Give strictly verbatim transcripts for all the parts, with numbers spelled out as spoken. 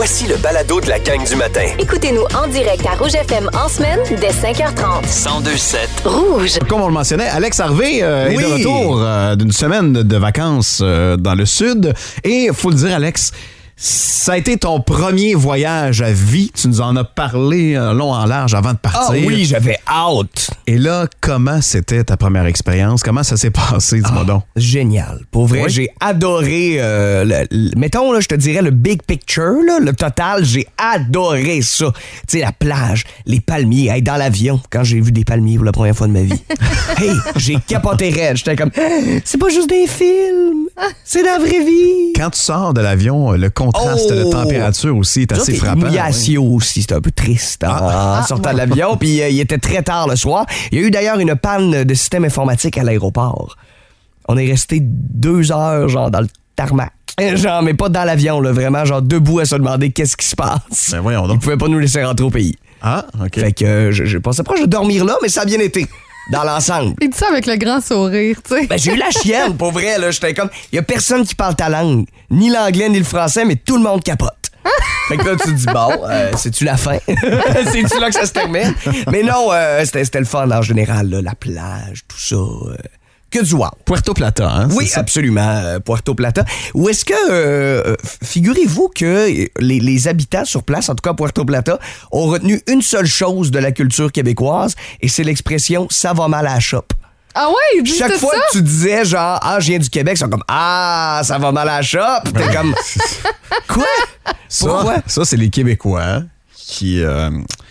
Voici le balado de la gang du matin. Écoutez-nous en direct à Rouge F M en semaine dès cinq heures trente. cent deux sept Rouge. Comme on le mentionnait, Alex Harvey euh, Oui. est de retour euh, d'une semaine de vacances euh, dans le sud. Et faut le dire, Alex, ça a été ton premier voyage à vie. Tu nous en as parlé euh, long en large avant de partir. Ah oui, j'avais hâte. Et là, comment c'était ta première expérience? Comment ça s'est passé? Dis-moi Ah, donc. Génial. Pour vrai, Oui. j'ai adoré, euh, le, le- mettons, là, je te dirais le big picture, là, le total, j'ai adoré ça. Tu sais, la plage, les palmiers, hey, dans l'avion, quand j'ai vu des palmiers pour la première fois de ma vie. Hey, j'ai capoté raide. J'étais comme, c'est pas juste des films, c'est la vraie vie. Quand tu sors de l'avion, le contraste Oh! de température aussi est assez Nous autres, frappant. Humiliation aussi, c'était un peu triste en, Ah. en sortant de l'avion. Puis euh, il était très tard le soir. Il y a eu d'ailleurs une panne de système informatique à l'aéroport. On est resté deux heures, genre, dans le tarmac. Genre, mais pas dans l'avion, là, vraiment, genre, debout à se demander qu'est-ce qui se passe. Ben voyons Ils donc. pouvaient pas nous laisser rentrer au pays. Ah, OK. Fait que euh, je, je pensais proche de dormir là, mais ça a bien été. Dans l'ensemble. Il dit ça avec le grand sourire, tu sais. Ben, j'ai eu la chienne, pour vrai, là. J'étais comme, il y a personne qui parle ta langue. Ni l'anglais, ni le français, mais tout le monde capote. Fait que là, tu te dis, bon, euh, c'est-tu la fin? C'est-tu là que ça se termine? Mais non, euh, c'était, c'était le fun en général, là, la plage, tout ça. euh, que du wow. Puerto Plata, hein? Oui, c'est ça? absolument, euh, Puerto Plata. Ou est-ce que, euh, figurez-vous que les, les habitants sur place, en tout cas à Puerto Plata, ont retenu une seule chose de la culture québécoise, et c'est l'expression « ça va mal à la shop ». Ah ouais, il dit Chaque tout fois ça? que tu disais genre ah je viens du Québec, ils sont comme ah ça va mal à la shop, t'es comme quoi? Ça, Pourquoi? ça, c'est les Québécois qui, euh,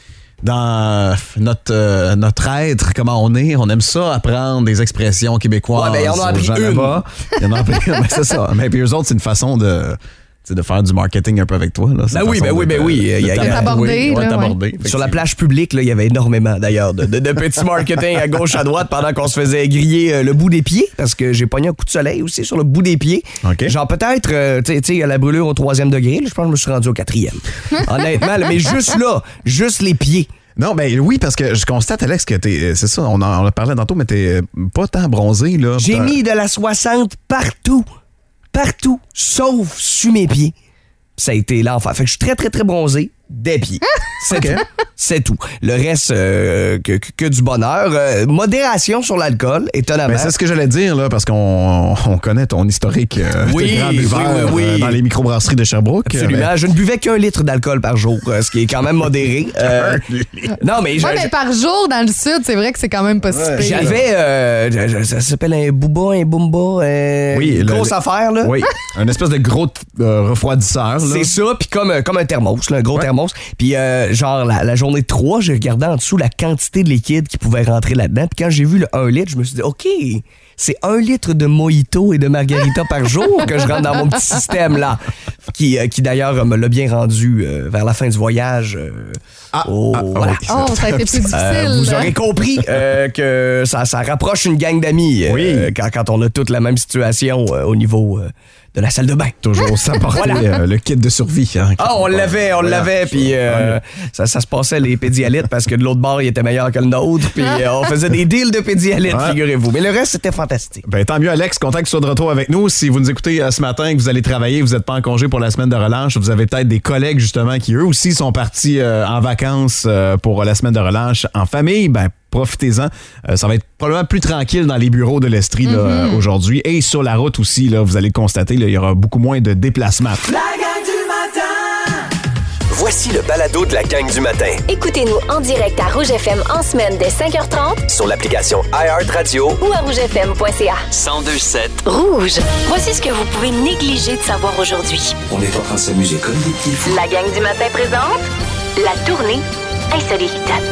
dans notre, euh, notre être, comment on est, on aime ça apprendre des expressions québécoises. Ouais, ben, ils en ont aux appris gens une. là-bas. Ils en ont appris une, ben, c'est ça. Mais puis eux autres, c'est une façon de, tu sais, de faire du marketing un peu avec toi. Là. C'est Ben une oui, façon ben oui, de- ben oui. de Il y a- t'aborder, t'aborder, ouais, là, t'aborder, Sur la plage publique, là, il y avait énormément d'ailleurs de, de, de petits marketing à gauche, à droite pendant qu'on se faisait griller euh, le bout des pieds, parce que j'ai pogné un coup de soleil aussi sur le bout des pieds. OK. Genre peut-être, euh, tu sais- tu sais, à la brûlure au troisième degré, là, je pense que je me suis rendu au quatrième. Honnêtement, là, mais juste là, juste les pieds. Non, ben oui, parce que je constate, Alex, que t'es, c'est ça, on en, on en parlait tantôt, mais t'es pas tant bronzé, là. J'ai T'as- mis de la soixante partout. Partout, sauf sur mes pieds. Ça a été l'enfer. Fait que je suis très, très, très bronzé des pieds. C'est tout. C'est tout. Le reste, euh, que, que, que du bonheur. Euh, modération sur l'alcool, étonnamment. Ben, c'est ce que j'allais dire, là, parce qu'on on connaît ton historique euh, Oui, de grand buveur oui, oui, oui. euh, dans les microbrasseries de Sherbrooke. Absolument. Ben, Je ne buvais qu'un litre d'alcool par jour, euh, ce qui est quand même modéré. Euh, non, mais je- Ouais, mais par jour dans le sud, c'est vrai que c'est quand même pas si pire. j'avais... euh, je- je- ça s'appelle un booba, un boomba, euh, Oui, une le- grosse affaire, là. Oui, un espèce de gros euh, refroidisseur. Là. C'est ça, puis comme, euh, comme un thermos, là, un gros Ouais. thermos. Puis euh, genre, la, la journée trois, j'ai regardé en dessous la quantité de liquide qui pouvait rentrer là-dedans. Puis quand j'ai vu le un litre, je me suis dit, OK, c'est un litre de mojito et de margarita par jour que je rentre dans mon petit système, là. Qui, euh, qui d'ailleurs, euh, me l'a bien rendu euh, vers la fin du voyage. euh, Ah, au- ah, voilà. oui. Oh, ça a été plus difficile. Euh, vous là. aurez compris euh, que ça, ça rapproche une gang d'amis euh, Oui. quand, quand on a toute la même situation euh, au niveau euh, de la salle de bain. Toujours s'apporter Voilà. euh, le kit de survie. Hein, Ah, on l'avait, on Voilà. l'avait, puis euh, ça, ça se passait les pédialytes parce que de l'autre bord, il était meilleur que le nôtre, puis euh, on faisait des deals de pédialytes, Ouais. figurez-vous. Mais le reste, c'était fantastique. Ben, tant mieux, Alex. Content que tu sois de retour avec nous. Si vous nous écoutez euh, ce matin, que vous allez travailler, vous n'êtes pas en congé pour la semaine de relâche, vous avez peut-être des collègues, justement, qui eux aussi sont partis euh, en vacances euh, pour la semaine de relâche en famille. Ben, profitez-en. Euh, ça va être probablement plus tranquille dans les bureaux de l'Estrie là, euh, aujourd'hui. Et sur la route aussi, là, vous allez le constater, là, il y aura beaucoup moins de déplacements. La gang du matin! Voici le balado de la gang du matin. Écoutez-nous en direct à Rouge F M en semaine dès cinq heures trente Sur l'application iHeartRadio, ou à rouge f m point c a. cent deux sept. Rouge. Voici ce que vous pouvez négliger de savoir aujourd'hui. On est en train de s'amuser comme des petits fous. La gang du matin présente la tournée insolite.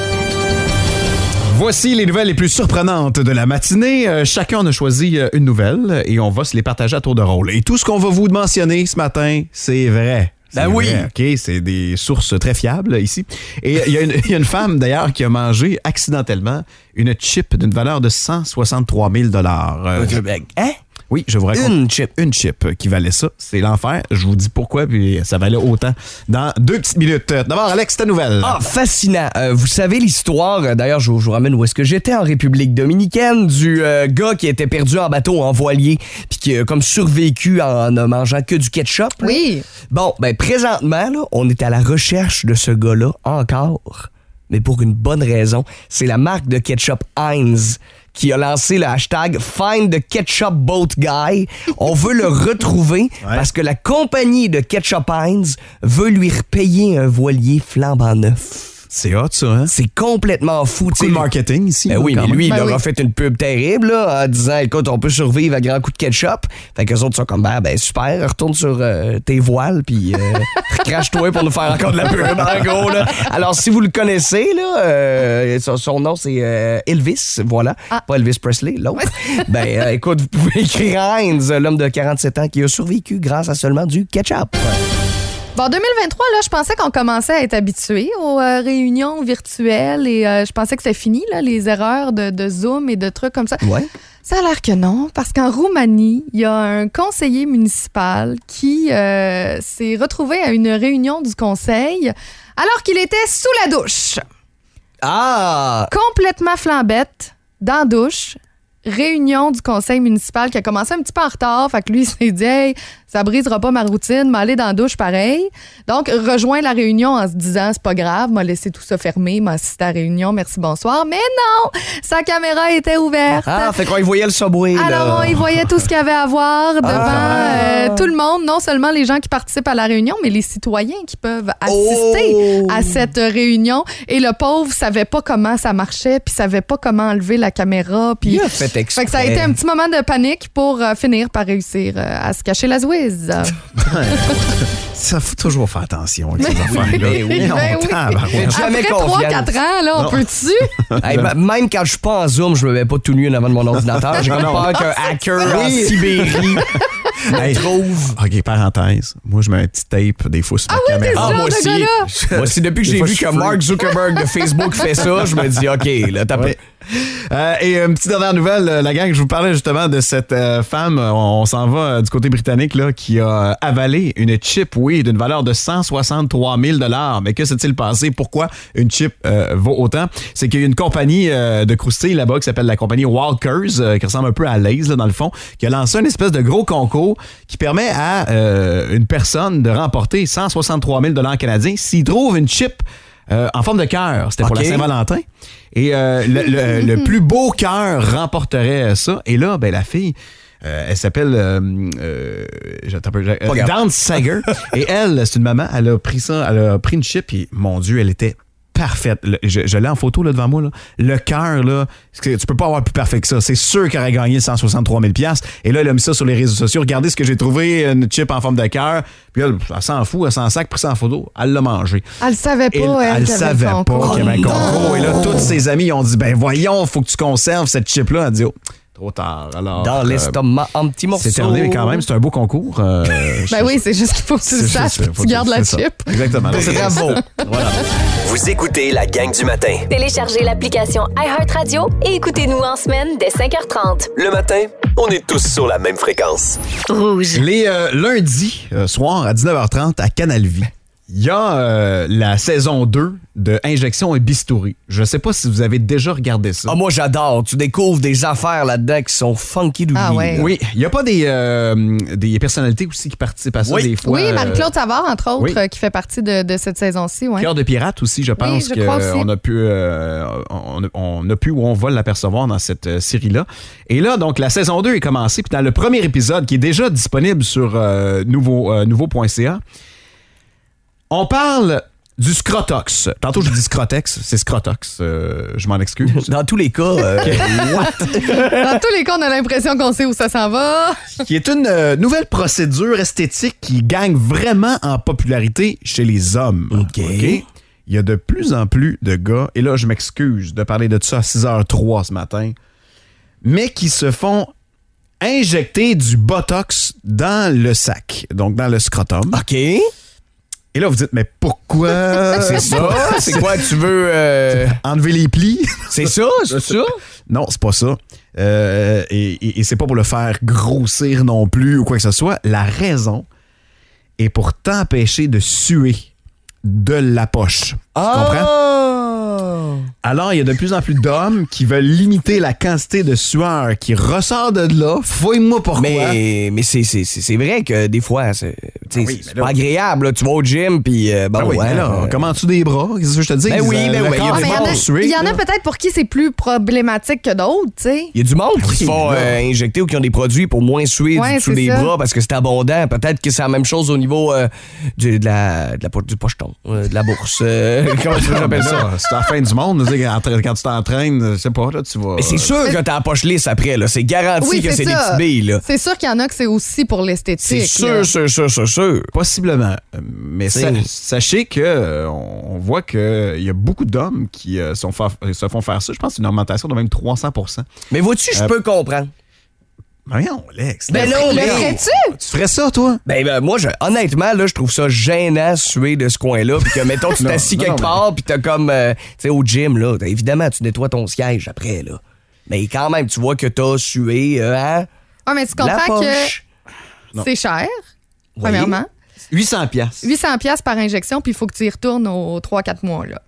Voici les nouvelles les plus surprenantes de la matinée. Euh, chacun en a choisi euh, une nouvelle et on va se les partager à tour de rôle. Et tout ce qu'on va vous mentionner ce matin, c'est vrai. C'est Ben oui. vrai, OK? C'est des sources très fiables ici. Et il y, a une- il y a une femme, d'ailleurs, qui a mangé accidentellement une chip d'une valeur de cent soixante-trois mille dollars. Euh, Hein? Oui, je vous raconte. Une chip. Une chip qui valait ça. C'est l'enfer. Je vous dis pourquoi, puis ça valait autant dans deux petites minutes. D'abord, Alex, ta nouvelle. Ah, fascinant. Euh, vous savez l'histoire, euh, d'ailleurs, je, je vous ramène où est-ce que j'étais en République dominicaine, du euh, gars qui était perdu en bateau en voilier, puis qui a comme survécu en ne mangeant que du ketchup. Là. Oui. Bon, ben présentement, là, on est à la recherche de ce gars-là encore, mais pour une bonne raison. C'est la marque de ketchup Heinz qui a lancé le hashtag Find the Ketchup Boat Guy. On veut le retrouver ouais. parce que la compagnie de ketchup Heinz veut lui repayer un voilier flambant neuf. C'est hot, ça, hein? C'est complètement fou. Beaucoup de marketing ici. Ben oui, mais lui, ben il leur oui. a fait une pub terrible là, en disant, écoute, on peut survivre à grands coups de ketchup. Fait qu'eux autres sont comme, ben, ben super, retourne sur euh, tes voiles, puis euh, recrache-toi pour nous faire encore de la pub, en gros. Là. Alors, si vous le connaissez, là, euh, son, son nom, c'est euh, Elvis, voilà. Ah. Pas Elvis Presley, l'autre. ben, euh, écoute, vous pouvez écrire Heinz, l'homme de quarante-sept ans qui a survécu grâce à seulement du ketchup. Bon, deux mille vingt-trois, là, je pensais qu'on commençait à être habitué aux euh, réunions virtuelles et euh, je pensais que c'était fini, là, les erreurs de, de Zoom et de trucs comme ça. Ouais. Ça a l'air que non, parce qu'en Roumanie, il y a un conseiller municipal qui euh, s'est retrouvé à une réunion du conseil alors qu'il était sous la douche. Ah! Complètement flambette, dans la douche. Réunion du conseil municipal qui a commencé un petit peu en retard. Fait que lui, il s'est dit, hey, ça brisera pas ma routine, m'aller dans la douche pareil. Donc, rejoint la réunion en se disant, c'est pas grave, m'a laissé tout ça fermé, m'a assisté à la réunion, merci, bonsoir. Mais non! Sa caméra était ouverte. Ah, fait qu'on y voyait le subway, là. Alors, on y voyait tout ce qu'il y avait à voir devant ah. euh, tout le monde. Non seulement les gens qui participent à la réunion, mais les citoyens qui peuvent assister oh. à cette réunion. Et le pauvre savait pas comment ça marchait, puis savait pas comment enlever la caméra. Puis, il a fait exprès. Fait que ça a été un petit moment de panique pour euh, finir par réussir euh, à se cacher la zouise. Ça faut toujours faire attention avec ces affaires-là. Ben oui, ben oui. Jamais Après trois confiance. quatre ans, là, on Non. peut-tu? Hey, m- même quand je suis pas en Zoom, je me mets pas tout nu en avant de mon ordinateur. J'ai Non, non. peur qu'un hacker en Oui. Sibérie Hey, trouve. OK, parenthèse. Moi, je mets un petit tape des fois sur ma Ah oui, caméra. t'es Ah, genre moi de aussi. gars-là. Moi aussi, depuis que Des j'ai fois, vu je que suis Mark freak. Zuckerberg de Facebook fait ça, je me dis, OK, là, t'as Ouais. Euh, et une petite dernière nouvelle, euh, la gang, je vous parlais justement de cette euh, femme, on, on s'en va euh, du côté britannique, là, qui a avalé une chip, oui, d'une valeur de cent soixante-trois mille dollars. Mais que s'est-il passé? Pourquoi une chip euh, vaut autant? C'est qu'il y a une compagnie euh, de croustilles là-bas qui s'appelle la compagnie Walkers, euh, qui ressemble un peu à Lay's, là, dans le fond, qui a lancé une espèce de gros concours qui permet à euh, une personne de remporter cent soixante-trois mille dollars canadiens s'il trouve une chip Euh, en forme de cœur. C'était pour OK. la Saint-Valentin. Et euh, le, le- le plus beau cœur remporterait ça. Et là, ben, la fille, euh, elle s'appelle euh, euh, j'attends un peu, euh, Pas grave. Dawn Sager. Et elle, c'est une maman, elle a pris ça, elle a pris une chip et mon Dieu, elle était parfaite. Le- je je l'ai en photo là, devant moi. Là. Le cœur, là, c'est que tu peux pas avoir plus parfait que ça. C'est sûr qu'elle aurait gagné cent soixante-trois mille dollars. Et là, elle a mis ça sur les réseaux sociaux. Regardez ce que j'ai trouvé, une chip en forme de cœur. Puis elle, elle s'en fout, elle s'en sac, pris ça en photo. Elle l'a mangé. Elle le savait pas, Et elle, elle qu'il y avait savait le pas concours. qu'il y avait un Oh, concours. non. Et là, tous ses amis ont dit, ben voyons, faut que tu conserves cette chip-là. Elle dit, oh, trop tard. Alors, Dans euh, l'estomac, en petits morceaux. c'est terminé, mais quand même, c'est un beau concours. Euh, Ben je- oui, c'est juste qu'il faut que tu le c'est saches juste, et faut que tu gardes la c'est ça. chip. Exactement. Bravo. Voilà. Vous écoutez la gang du matin. Téléchargez l'application iHeartRadio et écoutez-nous en semaine dès cinq heures trente. Le matin, on est tous sur la même fréquence. Rouge. Les euh, lundis euh, soir à dix-neuf heures trente à Canal Vie, il y a euh, la saison deux de Injection et Bistouri. Je sais pas si vous avez déjà regardé ça. Ah, moi, j'adore. Tu découvres des affaires là-dedans qui sont funky d'oubli. Ah ouais. Oui, il n'y a pas des, euh, des personnalités aussi qui participent à ça Oui. des fois. Oui, Marie-Claude Savard, entre autres, oui. euh, qui fait partie de, de cette saison-ci. Ouais. Cœur de pirate aussi, je pense je crois aussi. qu'on a pu, euh, on, a- on a pu ou on va l'apercevoir dans cette euh, série-là. Et là, donc, la saison deux est commencée. Puis dans le premier épisode, qui est déjà disponible sur euh, nouveau, euh, nouveau point c a, on parle du Scrotox. Tantôt, je dis Scrotex, c'est Scrotox. Euh, je m'en excuse. Dans tous les cas, euh, Dans tous les cas, on a l'impression qu'on sait où ça s'en va. Qui est une euh, nouvelle procédure esthétique qui gagne vraiment en popularité chez les hommes. OK. Il y a de plus en plus de gars, et là, je m'excuse de parler de ça à six heures trois ce matin, mais qui se font injecter du Botox dans le sac, donc dans le scrotum. OK. Et là, vous dites, mais pourquoi? C'est ça? C'est quoi, tu veux... euh, Enlever les plis? C'est ça? C'est ça? Non, c'est pas ça. Euh, et, et, et c'est pas pour le faire grossir non plus ou quoi que ce soit. La raison est pour t'empêcher de suer de la poche. Tu Ah! comprends? Alors, il y a de plus en plus d'hommes qui veulent limiter la quantité de sueur qui ressort de là. Fouille-moi pourquoi. Mais, mais c'est, c'est, c'est, c'est vrai que des fois, c'est, tu sais, Ah oui, c'est mais là- pas agréable. Là. Tu vas au gym, puis euh, bon, Ben oui, ouais, mais là, euh, comment-tu des bras? Qu'est-ce que je te dis? Ben oui, Euh, ben le oui, corps il y a Ah, mais il y en va a, suer, il y en a là. peut-être pour qui c'est plus problématique que d'autres, tu sais. il y a du monde qui se oui, font mais là- euh, injecter ou qui ont des produits pour moins suer Ouais, du dessous c'est des ça. bras parce que c'est abondant. Peut-être que c'est la même chose au niveau euh, du, de la, de la, po- du pocheton, euh, de la bourse. Euh, comment tu veux que j'appelle ça? Là, c'est la fin du monde. tu sais, Quand quand tu t'entraînes, je sais pas, là, tu vas... Mais c'est sûr que t'as la poche lisse après. Là. C'est garanti Oui, que c'est, c'est des ça. petites billes. Là. C'est sûr qu'il y en a que c'est aussi pour l'esthétique. C'est là. sûr, sûr, sûr, sûr, sûr. Possiblement. Euh, Mais C'est- sa- sachez que euh, on voit qu'il y a beaucoup d'hommes qui euh, sont fa- se font faire ça. Je pense que c'est une augmentation de même trois cents pour cent. Mais vois-tu, je Euh, peux comprendre. Mais non, Lex. Ben Lex, non, Le mais- ferais-tu? Tu ferais ça, toi? Ben, ben, moi, je, honnêtement, là, je trouve ça gênant suer de ce coin-là. Puis que, mettons, tu Non, t'assis non, quelque mais- part, puis t'as comme, euh, tu sais, au gym, là, t'as- évidemment, tu nettoies ton siège après, là. Mais quand même, tu vois que t'as sué, euh, hein? Ouais, mais tu La comprends poche. que c'est cher, Oui. premièrement. huit cents piastres. huit cents piastres par injection, puis il faut que tu y retournes aux trois quatre mois. Là.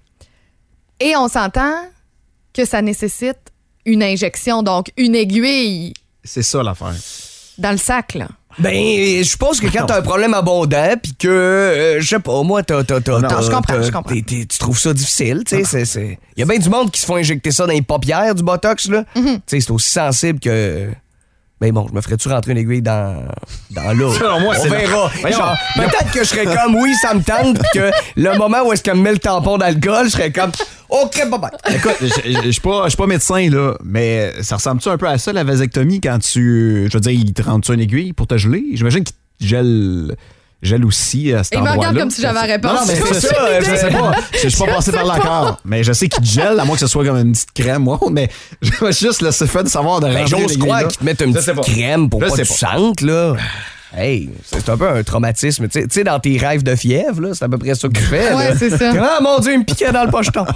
Et on s'entend que ça nécessite une injection, donc une aiguille C'est ça l'affaire. dans le sac. Là. Ben, je pense que quand t'as un problème abondant, puis que, euh, je sais pas, moi, t'as. t'as, t'as Non, t'as- je comprends, t'as- je comprends. t'es- t'es- tu trouves ça difficile, tu sais. c'est- c'est- Il y a bien du monde qui se font injecter ça dans les paupières, du botox, là. Tu sais, c'est aussi sensible que. Ben bon, je me ferais-tu rentrer une aiguille dans, dans l'eau? Selon moi, On c'est verra. Voyons. Genre, peut-être que je serais comme, oui, ça me tente, puis que le moment où est-ce qu'elle me met le tampon d'alcool, je serais comme, OK, bye bye. Écoute, je je- je suis pas, je suis pas médecin, là, mais ça ressemble-tu un peu à ça, la vasectomie, quand tu. Je veux dire, il te rentre-tu une aiguille pour te geler? J'imagine qu'il te gèle, gèle aussi à cet Et il me endroit-là. regarde comme si j'avais la réponse. Non, non, mais c'est Je ça, sais je sais pas. Je suis pas passé par là encore. Mais je sais qu'il te gèle, à moins que ce soit comme une petite crème, moi, mais je veux juste le fait de savoir de Ben, rentrer j'ose l'aiguille croire là. qu'ils te mettent une Je sais petite pas. crème pour Je pas que sais tu pas. sentes, là. Hey, c'est un peu un traumatisme. Tu sais- tu sais, dans tes rêves de fièvre, là, c'est à peu près ça que tu fais. Ouais, là. c'est ça. Ah, mon Dieu, il me piquait dans le pocheton.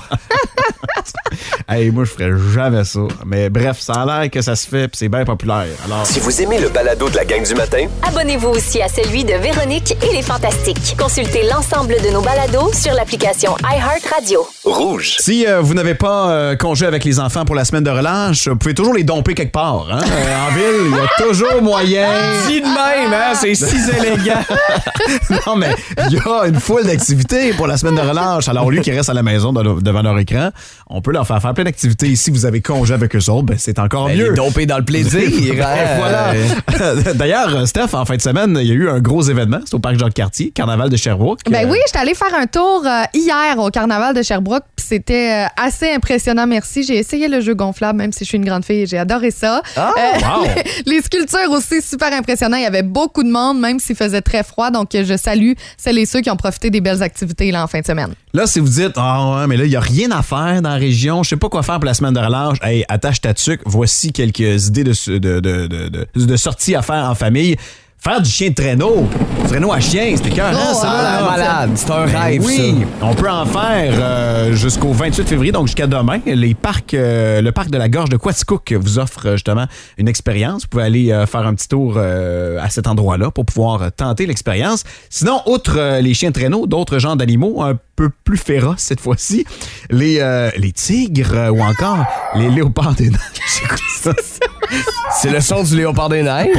Hey, moi, je ferais jamais ça. Mais bref, ça a l'air que ça se fait, puis c'est bien populaire. Alors, Si vous aimez le balado de la gang du matin, Abonnez-vous aussi à celui de Véronique et les Fantastiques. Consultez l'ensemble de nos balados sur l'application iHeartRadio. rouge. si euh, vous n'avez pas euh, congé avec les enfants pour la semaine de relâche, vous pouvez toujours les domper quelque part. Hein? Euh, en ville, il y a toujours moyen. Dis de même, hein, c'est si élégant. Non, mais il y a une foule d'activités pour la semaine de relâche. Alors, au lieu qu'ils restent à la maison de- devant leur écran, on peut leur faire faire plein d'activités. Ici, vous avez congé avec eux autres, ben, c'est encore Ben, mieux. les domper dans le plaisir. Et hein. voilà. D'ailleurs, Steph, en fin de semaine, il y a eu un gros événement. C'est au parc Jacques-Cartier, Carnaval de Sherbrooke. Ben Euh, oui, j'étais allée faire un tour euh, hier au carnaval de Sherbrooke, puis c'était euh, assez impressionnant, merci. J'ai essayé le jeu gonflable, même si je suis une grande fille, et j'ai adoré ça. Ah, wow. les, les sculptures aussi, super impressionnant. Il y avait beaucoup de monde, même s'il faisait très froid, donc euh, je salue celles et ceux qui ont profité des belles activités là, en fin de semaine. Là, si vous dites, ah ouais, mais là, il n'y a rien à faire dans la région, je sais pas quoi faire pour la semaine de relâche, hey, attache ta tuque, voici quelques idées de, de, de, de, de, de sorties à faire en famille. Faire du chien de traîneau. Du traîneau à chien, c'était écœurant, Oh, ça. ah, là. malade, c'est un Ben rêve, oui, ça. on peut en faire euh, jusqu'au vingt-huit février, donc jusqu'à demain. Les parcs, euh, le parc de la Gorge de Quaticook vous offre euh, justement une expérience. Vous pouvez aller euh, faire un petit tour euh, à cet endroit-là pour pouvoir euh, tenter l'expérience. Sinon, outre euh, les chiens de traîneau, d'autres genres d'animaux un peu plus féroces cette fois-ci, les, euh, les tigres euh, ou encore les léopards des neiges. J'écoute ça. C'est le son du léopard des neiges.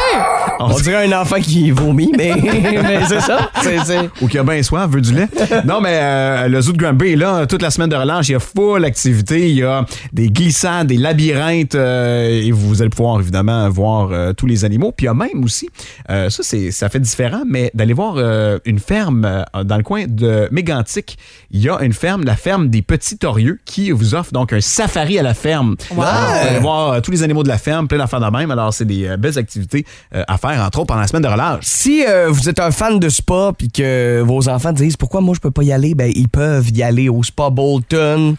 On On dirait un enfant qui vomit, mais, mais c'est ça. C'est, c'est... Ou qui a bien soif, veut du lait. Non, mais euh, le zoo de Granby est là toute la semaine de relâche. Il y a full activité. Il y a des glissades, des labyrinthes. euh, et vous allez pouvoir évidemment voir euh, tous les animaux. Puis il y a même aussi, euh, ça, c'est, ça fait différent, mais d'aller voir euh, une ferme euh, dans le coin de Mégantic. Il y a une ferme, la ferme des Petits Torieux, qui vous offre donc un safari à la ferme. Wow. Alors, vous allez voir euh, tous les animaux de la ferme, plein d'affaires de même. Alors, c'est des euh, belles activités euh, à faire, entre autres, pendant la semaine de relâche. Si euh, vous êtes un fan de spa puis que vos enfants disent pourquoi moi je peux pas y aller, ben ils peuvent y aller au spa Bolton.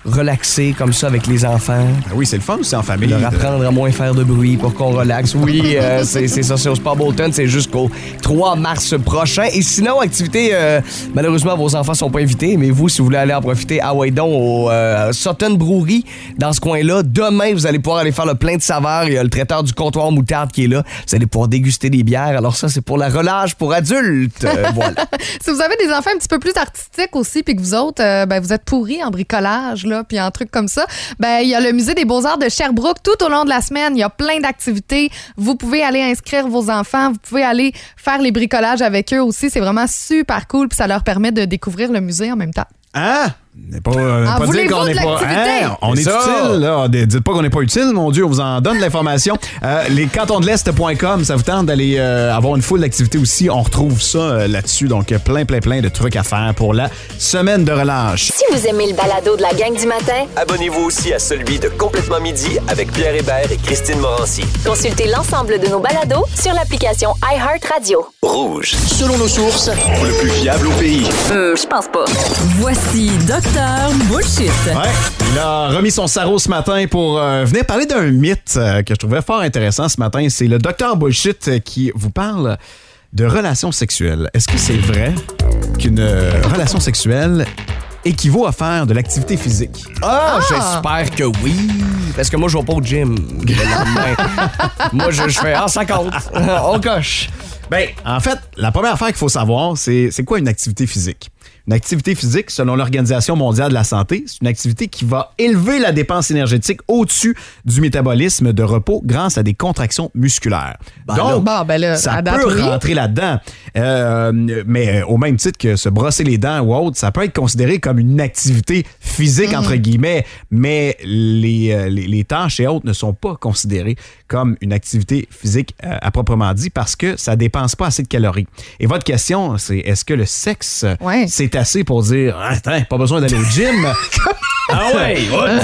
relaxer comme ça avec les enfants. Ben oui, c'est le fun aussi en famille. Leur de- apprendre à moins faire de bruit pour qu'on relaxe. Oui, euh, c'est c'est ça, c'est au Spa Bolton, c'est jusqu'au trois mars prochain. Et sinon, activité, euh, malheureusement, vos enfants sont pas invités, mais vous, si vous voulez aller en profiter, ah ouais donc, au euh, Sutton Brewery, dans ce coin-là, demain, vous allez pouvoir aller faire le plein de saveurs. Il y a le traiteur du comptoir moutarde qui est là. Vous allez pouvoir déguster des bières. Alors ça, c'est pour la relâche pour adultes. Euh, voilà. Si vous avez des enfants un petit peu plus artistiques aussi, puis que vous autres, euh, ben, vous êtes pourris en bricolage, là, puis en trucs comme ça, ben, il y a le Musée des Beaux-Arts de Sherbrooke tout au long de la semaine. Il y a plein d'activités. Vous pouvez aller inscrire vos enfants. Vous pouvez aller faire les bricolages avec eux aussi. C'est vraiment super cool, puis ça leur permet de découvrir le musée en même temps. Hein? N'est pas, euh, Ah, pas dire voulez-vous qu'on de n'est pas. l'activité? Hein? On est, C'est ça. utile, là. Dites pas qu'on n'est pas utile, mon Dieu, on vous en donne de l'information. Euh, les cantons de l'Est point com, ça vous tente d'aller euh, avoir une foule d'activités aussi. On retrouve ça euh, là-dessus. Donc, euh, plein, plein, plein de trucs à faire pour la semaine de relâche. Si vous aimez le balado de la gang du matin, Abonnez-vous aussi à celui de Complètement Midi avec Pierre Hébert et Christine Morancy. consultez l'ensemble de nos balados sur l'application iHeartRadio. Rouge. Selon nos sources, le plus fiable au pays. Euh, je pense pas. Voici Docteur Bullshit. Ouais, il a remis son sarrau ce matin pour euh, venir parler d'un mythe euh, que je trouvais fort intéressant ce matin. C'est le docteur Bullshit euh, qui vous parle de relations sexuelles. Est-ce que c'est vrai qu'une euh, relation sexuelle équivaut à faire de l'activité physique? Ah, j'espère que oui. Parce que moi, je vais pas au gym le lendemain. Moi, je, je fais ah, ça compte. On coche. Ben, en fait, la première affaire qu'il faut savoir, c'est c'est quoi une activité physique? Une activité physique, selon l'Organisation mondiale de la santé, c'est une activité qui va élever la dépense énergétique au-dessus du métabolisme de repos grâce à des contractions musculaires. Donc, Bon, ben là, ça à date, peut oui. rentrer là-dedans. Euh, mais au même titre que se brosser les dents ou autre, ça peut être considéré comme une activité physique, entre guillemets, mais les, euh, les, les tâches et autres ne sont pas considérées comme une activité physique euh, à proprement dit parce que ça dépense pas assez de calories. Et votre question, c'est est-ce que le sexe, Ouais. c'est assez pour dire « Attends, pas besoin d'aller au gym. » Ah ouais,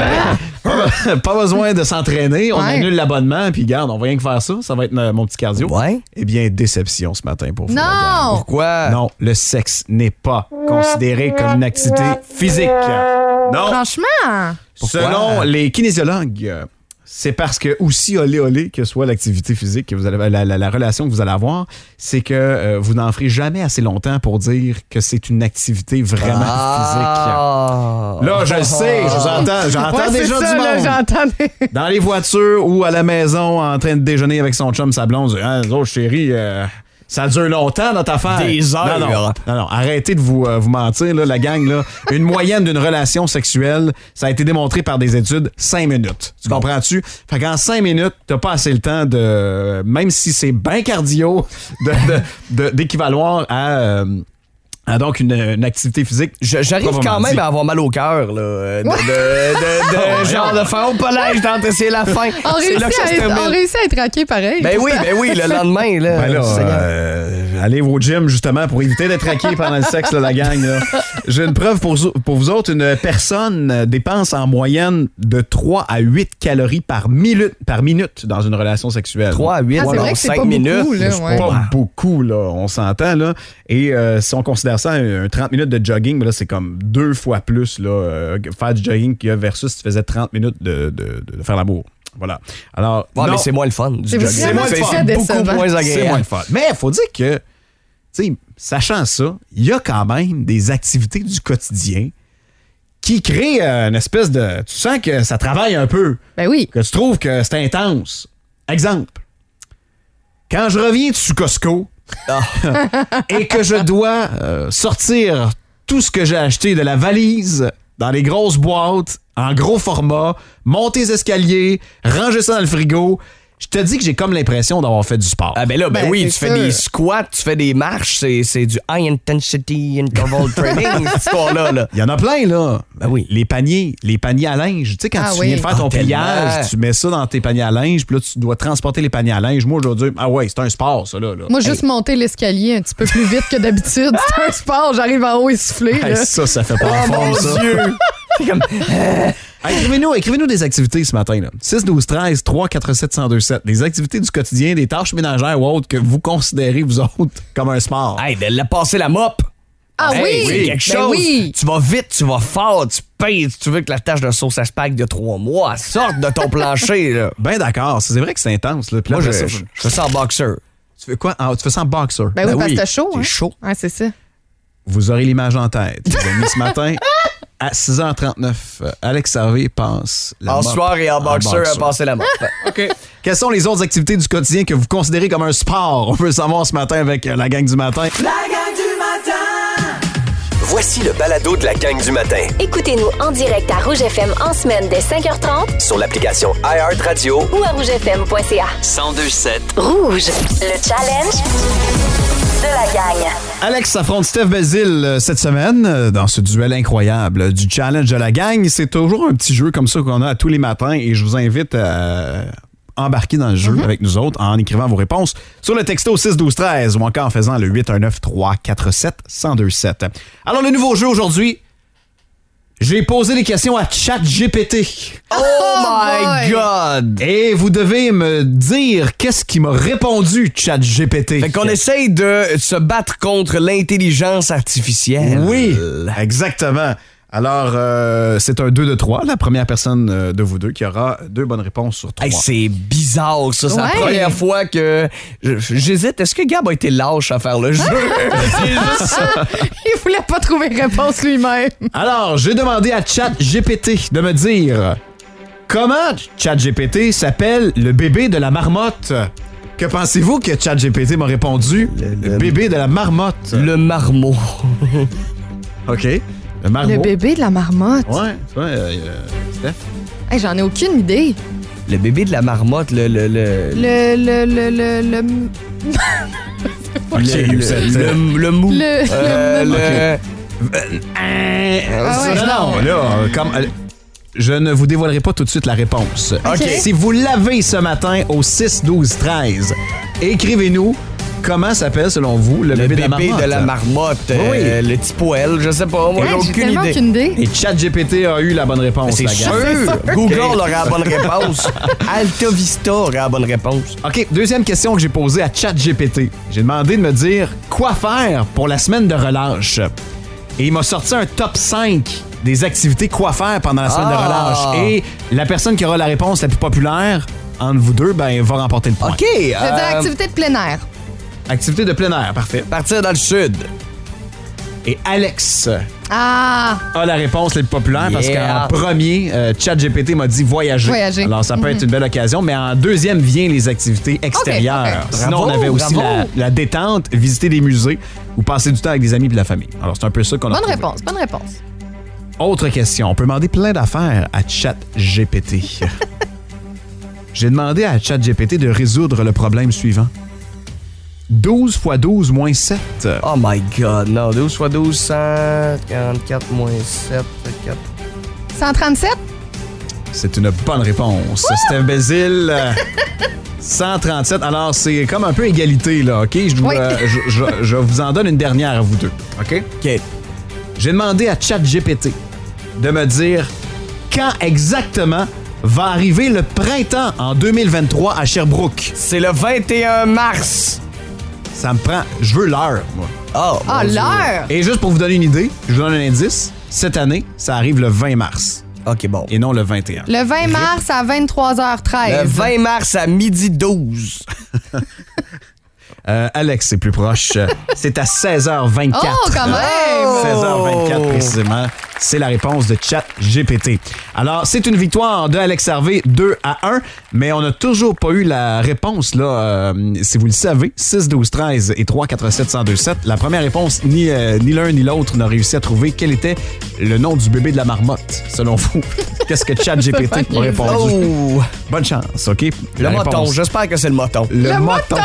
Pas, pas besoin de s'entraîner, on Ouais. annule l'abonnement, puis garde, on va rien que faire ça, ça va être euh, mon petit cardio. Ouais. Eh bien, déception ce matin pour vous. la gang. Non! Pourquoi? Non, le sexe n'est pas considéré comme une activité physique. Non. Franchement! Selon les kinésiologues, euh, c'est parce que aussi olé olé que soit l'activité physique que vous allez la, la, la relation que vous allez avoir, c'est que euh, vous n'en ferez jamais assez longtemps pour dire que c'est une activité vraiment Ah. physique. Là, je le sais, je vous entends, j'entends Ouais, c'est déjà ça, du là, monde. j'entends des- Dans les voitures ou à la maison en train de déjeuner avec son chum, sa blonde, hein, nous autres, chérie, euh, ça dure longtemps notre affaire. Des heures. Non, non, non, non, arrêtez de vous, euh, vous mentir, là, la gang. Là. Une moyenne d'une relation sexuelle, ça a été démontré par des études, cinq minutes. Tu comprends-tu? Fait qu'en cinq minutes, t'as pas assez le temps de, même si c'est bien cardio, de, de- de- d'équivaloir à... euh, à donc une, une activité physique. Je- J'arrive quand proprement même dit. à avoir mal au cœur, là. euh, De, de, de- de- genre de faire au palais, tenter c'est la fin. On C'est là que réussit, ça à se être, termine. on réussit à être raqué pareil. Ben oui, ben oui, le lendemain, là. Ben là, Seigneur. euh, allez au gym justement pour éviter d'être raqué pendant le sexe, là, la gang. là. J'ai une preuve pour, pour vous autres. Une personne dépense en moyenne de trois à huit calories par minute, par minute dans une relation sexuelle. trois à huit, Ah, c'est vrai que c'est cinq pas minutes. beaucoup, là, c'est ouais. Pas pas- beaucoup, là, on s'entend, là. Et euh, si on considère ça un, un trente minutes de jogging, ben là, c'est comme deux fois plus, là, euh, faire du jogging que versus si tu faisais trente minutes de, de, de faire l'amour. Voilà. Alors, Ouais, non, mais c'est moins le fun du C'est jogging. vraiment très C'est beaucoup décevant. moins c'est agréable. moins le fun. Mais il faut dire que, tu sais, sachant ça, il y a quand même des activités du quotidien qui créent euh, une espèce de... Tu sens que ça travaille un peu, Ben oui. que tu trouves que c'est intense. Exemple, quand je reviens de Costco et que je dois euh, sortir tout ce que j'ai acheté de la valise dans les grosses boîtes, en gros format, monter les escaliers, ranger ça dans le frigo, je te dis que j'ai comme l'impression d'avoir fait du sport. Ah ben là, ben, Ben, oui, tu c'est fais sûr. des squats, tu fais des marches, c'est, c'est du high intensity interval training, cette histoire-là. Là. Il y en a plein, là. Ben oui. Les paniers, les paniers à linge. Tu sais, quand Ah tu oui. viens de faire ton Ah, tellement. pliage, tu mets ça dans tes paniers à linge, puis là, tu dois transporter les paniers à linge. Moi, je dois dire, ah ouais, c'est un sport, ça, là. là. Moi, juste monter l'escalier un petit peu plus vite que d'habitude. C'est un sport, j'arrive en haut essoufflé. Hey, là. ça, ça fait pas en Oh forme, mon ça. Dieu! C'est comme... Hey, écrivez-nous, écrivez-nous des activités ce matin. Là. six douze treize trois quatre sept zéro deux sept. Des activités du quotidien, des tâches ménagères ou autres que vous considérez, vous autres, comme un sport. Hey, de la passer la mop! Ah Hey, oui! c'est quelque Ben chose. oui! Tu vas vite, tu vas fort, tu pèses. Tu veux que la tache de sauce à spag de trois mois sorte de ton plancher. Là. Ben d'accord, c'est vrai que c'est intense. Là. Puis là, Moi, je, après ça, je, je fais ça en boxeur. Tu fais quoi? Ah, tu fais ça en boxer. Ben oui, parce que t'as chaud. J'ai Hein? chaud. Ouais, c'est ça. Vous aurez l'image en tête. Je l'ai mis ce matin à six heures trente-neuf. euh, Alex Harvey passe la En mop soir et en boxeur à passer la mop. OK. Quelles sont les autres activités du quotidien que vous considérez comme un sport? On veut le savoir ce matin avec euh, la gang du matin. La gang du matin! Voici le balado de la gang du matin. Écoutez-nous en direct à Rouge F M en semaine dès cinq heures trente Sur l'application iHeartRadio ou à rouge f m point c a. cent deux sept. Rouge, le challenge de la gang. Alex affronte Steph Belzile euh, cette semaine euh, dans ce duel incroyable du challenge de la gang. C'est toujours un petit jeu comme ça qu'on a à tous les matins et je vous invite à embarquer dans le jeu Mm-hmm. avec nous autres en écrivant vos réponses sur le texto six douze treize ou encore en faisant le huit un neuf trois quatre sept un zéro deux sept. Alors, le nouveau jeu aujourd'hui, j'ai posé des questions à ChatGPT. Oh my boy. God! Et vous devez me dire qu'est-ce qui m'a répondu, ChatGPT. Fait qu'on essaye de se battre contre l'intelligence artificielle. Oui, exactement. Alors, euh, c'est un deux de trois, la première personne euh, de vous deux qui aura deux bonnes réponses sur trois. Hey, c'est bizarre, ça. C'est Ouais. la première fois que je- j'hésite. Est-ce que Gab a été lâche à faire le jeu? C'est juste ça. Il voulait pas trouver réponse lui-même. Alors, j'ai demandé à ChatGPT de me dire comment ChatGPT s'appelle le bébé de la marmotte. Que pensez-vous que ChatGPT m'a répondu? Le, le- bébé de la marmotte. Le marmot. OK. Le marmot. Le bébé de la marmotte. Ouais, tu vois, euh, euh, Steph. Hey, j'en ai aucune idée. Le bébé de la marmotte, le... Le, le, Le. Le. Le. Le. Le. OK, le, c'est- le, le mou. Le- Euh, le- le- Ah ouais. non, non, là, euh, comme, euh, je ne vous dévoilerai pas tout de suite la réponse. OK. Si vous l'avez ce matin au six douze treize, écrivez-nous comment s'appelle selon vous le, Le bébé, bébé de la marmotte. de la marmotte. Oui. euh, le petit poêle, je sais pas. Moi, Hey, j'ai j'ai aucune tellement idée. aucune idée. Et ChatGPT a eu la bonne réponse. C'est la gang. sûr. Google aurait la bonne réponse. Alta Vista aurait la bonne réponse. OK, deuxième question que j'ai posée à ChatGPT. J'ai demandé de me dire quoi faire pour la semaine de relâche. Et il m'a sorti un top cinq des activités quoi faire pendant la semaine Ah. de relâche. Et la personne qui aura la réponse la plus populaire entre vous deux, ben, va remporter le point. OK. Je veux dire euh, activité de plein air. Activité de plein air, parfait. Partir dans le sud. Et Alex Ah! a la réponse la plus populaire parce Yeah. qu'en premier, euh, ChatGPT m'a dit voyager. Voyager. Alors, ça peut être une belle occasion, mais en deuxième vient les activités extérieures. ok. Sinon, Bravo, on avait aussi bravo. la, la détente, visiter des musées ou passer du temps avec des amis et la famille. Alors, c'est un peu ça qu'on a Bonne retrouvé. réponse, bonne réponse. Autre question. On peut demander plein d'affaires à ChatGPT. J'ai demandé à ChatGPT de résoudre le problème suivant. douze fois douze moins sept. Oh my God, non. douze fois douze, cent quarante-quatre moins sept, quatre. cent trente-sept? C'est une bonne réponse. Steph Belzile, euh, cent trente-sept. Alors, c'est comme un peu égalité, là, OK? Je, vous, Oui. euh, je, je- je vous en donne une dernière à vous deux, OK? OK. J'ai demandé à ChatGPT de me dire quand exactement va arriver le printemps en deux mille vingt-trois à Sherbrooke. C'est le vingt et un mars. Ça me prend... Je veux l'heure, moi. Oh, Ah, mon Dieu. l'heure! Et juste pour vous donner une idée, je vous donne un indice. Cette année, ça arrive le vingt mars OK, bon. et non le vingt et un. Le vingt mars à vingt-trois heures Le treize. vingt mars à midi douze. Euh, Alex, c'est plus proche. C'est à seize heures vingt-quatre. Oh, quand même! seize heures vingt-quatre précisément. C'est la réponse de ChatGPT. Alors, c'est une victoire de Alex Harvey, deux à un, mais on n'a toujours pas eu la réponse, là, euh, si vous le savez, six douze treize et trois quatre sept un zéro deux sept. La première réponse, ni, euh, ni l'un ni l'autre n'a réussi à trouver quel était le nom du bébé de la marmotte, selon vous. Qu'est-ce que ChatGPT a répondu? Oh, Bonne chance, OK? le La moton. réponse. J'espère que c'est le moton. Le, Le moton.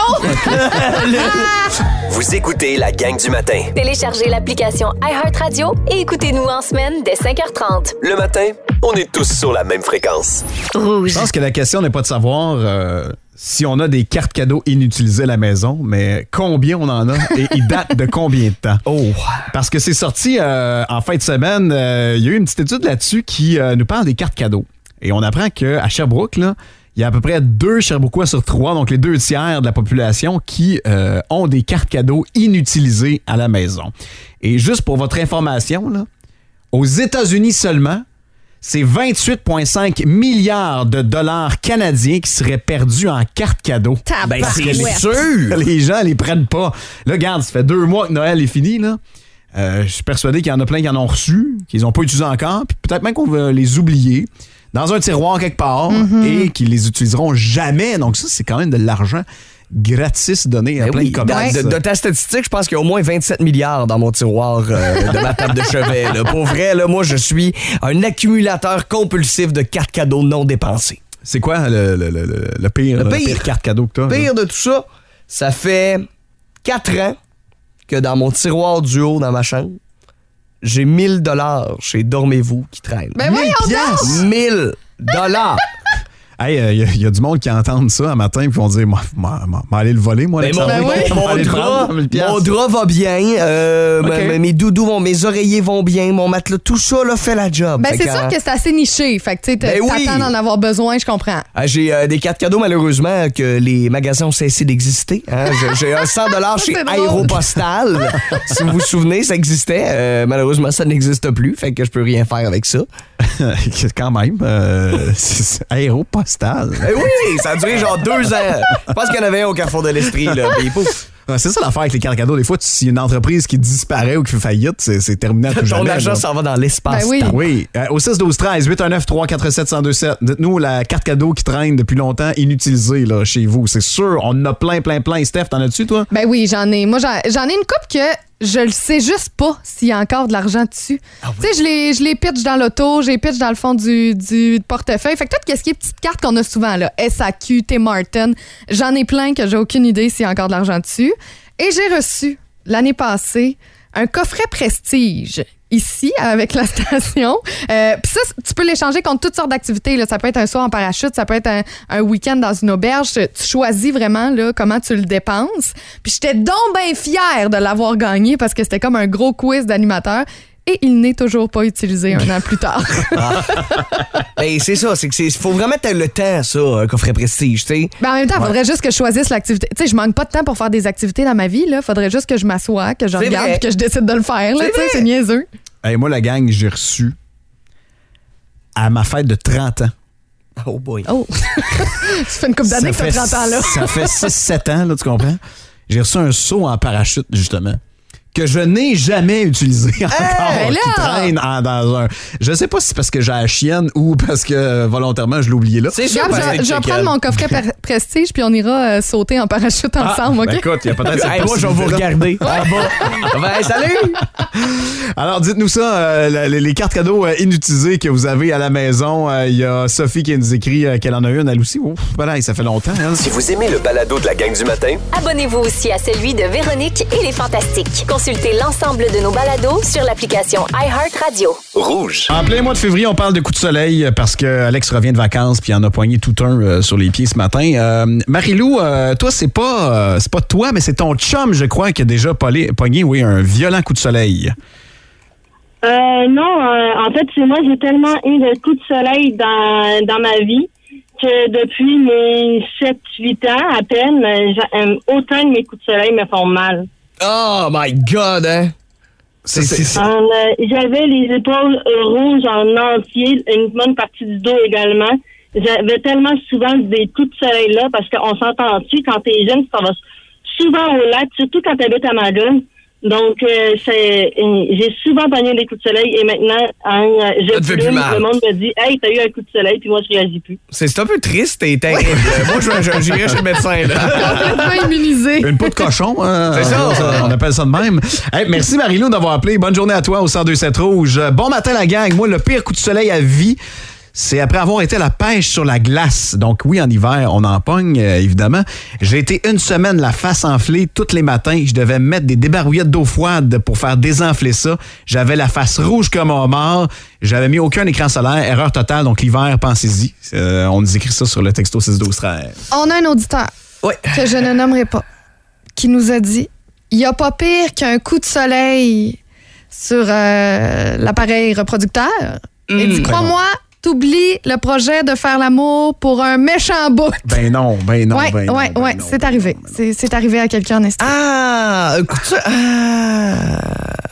Vous écoutez la gang du matin. Téléchargez l'application iHeartRadio et écoutez-nous en semaine dès cinq heures trente. Le matin, on est tous sur la même fréquence. Rouge. Je pense que la question n'est pas de savoir euh, si on a des cartes cadeaux inutilisées à la maison, mais combien on en a et ils datent de combien de temps. Oh. Parce que c'est sorti euh, en fin de semaine, euh, il y a eu une petite étude là-dessus qui euh, nous parle des cartes cadeaux. Et on apprend qu'à Sherbrooke, là, il y a à peu près deux Sherbrookeois sur trois, donc les deux tiers de la population, qui euh, ont des cartes cadeaux inutilisées à la maison. Et juste pour votre information, là, aux États-Unis seulement, c'est vingt-huit virgule cinq milliards de dollars canadiens qui seraient perdus en cartes cadeaux. Ben, Parce c'est que les, sûr! les gens les prennent pas. Là, regarde, ça fait deux mois que Noël est fini, là. Euh, je suis persuadé qu'il y en a plein qui en ont reçu, qu'ils n'ont pas utilisé encore, puis peut-être même qu'on va les oublier dans un tiroir quelque part mm-hmm. et qu'ils les utiliseront jamais. Donc ça, c'est quand même de l'argent gratis donné à Ben plein oui, de commerces. De, de, de ta statistique, je pense qu'il y a au moins vingt-sept milliards dans mon tiroir euh, de ma table de chevet. Là. Pour vrai, là, moi, je suis un accumulateur compulsif de cartes cadeaux non dépensées. C'est quoi le, le, le, le, pire, le pire, pire carte cadeau que t'as? Le pire là? de tout ça, ça fait quatre ans que dans mon tiroir du haut dans ma chambre, j'ai mille dollars chez Dormez-vous qui traînent. Ben voyons donc! mille dollars! Hey, il euh, y, y a du monde qui entendent ça un matin et vont dire « M'en aller le voler, moi, ben mon, ben oui. mon, drap, mon drap va bien, euh, okay. mes, mes doudous vont, mes oreillers vont bien, mon matelas, tout ça là, fait la job. Ben fait c'est que, sûr que c'est assez niché. Fait que tu sais, ben t'attends oui. d'en avoir besoin, je comprends. Ah, j'ai euh, des cartes cadeaux, malheureusement, que les magasins ont cessé d'exister. Hein. J'ai un cent dollars chez Aéropostal. Si vous vous souvenez, ça existait. Euh, malheureusement, ça n'existe plus. Fait que je peux rien faire avec ça. Quand même. Euh, Aéropostal. Ben oui! Ça a duré genre deux ans. Je pense qu'il y en avait un au Carrefour de l'Estrie, là. Puis pouf! C'est ça l'affaire avec les cartes cadeaux. Des fois, s'il y a une entreprise qui disparaît ou qui fait faillite, c'est, c'est terminé à tout jamais. Ton argent s'en va dans l'espace. Ben oui. Oui. Euh, au six douze treize, huit un neuf, trois quatre sept, un zéro deux sept. Dites-nous la carte cadeau qui traîne depuis longtemps, inutilisée là, chez vous. C'est sûr, on en a plein, plein, plein. Steph, t'en as-tu, toi? Ben oui, j'en ai. Moi, j'en, j'en ai une couple que je le sais juste pas s'il y a encore de l'argent dessus. Ah oui. Tu sais, je les, je les pitch dans l'auto, je les pitch dans le fond du, du portefeuille. Fait que tout ce qui est petites cartes qu'on a souvent, là, S A Q, Tim Hortons, j'en ai plein que j'ai aucune idée s'il y a encore de l'argent dessus. Et j'ai reçu, l'année passée, un coffret Prestige ici, avec la station. Euh, Puis ça, tu peux l'échanger contre toutes sortes d'activités. Là. Ça peut être un saut en parachute, ça peut être un, un week-end dans une auberge. Tu choisis vraiment là, comment tu le dépenses. Puis j'étais donc bien fière de l'avoir gagné parce que c'était comme un gros quiz d'animateur. Et il n'est toujours pas utilisé un an plus tard. Ah. Ben, c'est ça, c'est que c'est faut vraiment être le temps, ça, un coffret Prestige, tu sais. Ben, en même temps, il faudrait ouais. juste que je choisisse l'activité. Tu sais, je manque pas de temps pour faire des activités dans ma vie, là. Faudrait juste que je m'assoie, que je c'est regarde et que je décide de le faire, là. Tu sais, c'est niaiseux. Hey, moi, la gang, j'ai reçu à ma fête de trente ans. Oh boy. Oh. Ça fait une couple d'années que t'as trente ans, là. Ça fait six sept ans, là, tu comprends? J'ai reçu un saut en parachute, justement. Que je n'ai jamais utilisé encore, hey, qui traîne en, dans un... Je sais pas si c'est parce que j'ai la chienne ou parce que euh, volontairement je l'ai oublié là. C'est sûr, je, je vais prendre mon coffret par- Prestige puis on ira euh, sauter en parachute ensemble, ah, OK? Ben écoute, il y a peut-être hey, moi, je vais vous regarder. Ah, bon. Ben, salut! Alors, dites-nous ça, euh, les, les cartes cadeaux euh, inutilisées que vous avez à la maison. Il euh, y a Sophie qui nous écrit euh, qu'elle en a une, elle aussi. Ouf, voilà, ça fait longtemps. Hein? Si vous aimez le balado de la gang du matin, abonnez-vous aussi à celui de Véronique et les Fantastiques. Consultez l'ensemble de nos balados sur l'application iHeartRadio. Rouge. En plein mois de février, on parle de coups de soleil parce que Alex revient de vacances puis il en a poigné tout un euh, sur les pieds ce matin. Euh, Marie-Lou, euh, toi, c'est pas, euh, c'est pas toi, mais c'est ton chum, je crois, qui a déjà pogné, pogné oui, un violent coup de soleil. Euh, non, euh, en fait, c'est moi, j'ai tellement eu de coups de soleil dans, dans ma vie que depuis mes sept huit ans à peine, euh, autant de mes coups de soleil me font mal. Oh my God, hein? C'est, c'est, c'est... En, euh, j'avais les épaules rouges en entier, une bonne partie du dos également. J'avais tellement souvent des coups de soleil là parce qu'on s'entend-tu, quand t'es jeune, tu t'en vas souvent au lac, surtout quand t'habites à Madone. Donc, euh, c'est, j'ai souvent pogné des coups de soleil et maintenant, hein, je plume, le monde me dit « Hey, t'as eu un coup de soleil » puis moi, je réagis plus. C'est, c'est un peu triste et terrible. Moi, je, je, j'irais chez le médecin. Complètement immunisé. Une peau de cochon. Hein, c'est ça. ça. On appelle ça de même. Hey, merci Marie-Lou d'avoir appelé. Bonne journée à toi au cent deux sept Rouge. Bon matin la gang. Moi, le pire coup de soleil à vie, c'est après avoir été à la pêche sur la glace. Donc oui, en hiver, on en pogne, euh, évidemment. J'ai été une semaine la face enflée tous les matins. Je devais mettre des débarouillettes d'eau froide pour faire désenfler ça. J'avais la face rouge comme un mort. J'avais mis aucun écran solaire. Erreur totale. Donc l'hiver, pensez-y. Euh, on nous écrit ça sur le texto six douze treize. On a un auditeur oui. que je ne nommerai pas qui nous a dit « Il n'y a pas pire qu'un coup de soleil sur euh, l'appareil reproducteur. Mmh, » Il dit « Crois-moi, t'oublies le projet de faire l'amour pour un méchant bout. Ben non, ben non, ouais, ben non. ouais, ben ouais, non, c'est ben arrivé. non, ben non. C'est, c'est arrivé à quelqu'un en estime. Ah, écoute ça. Ah.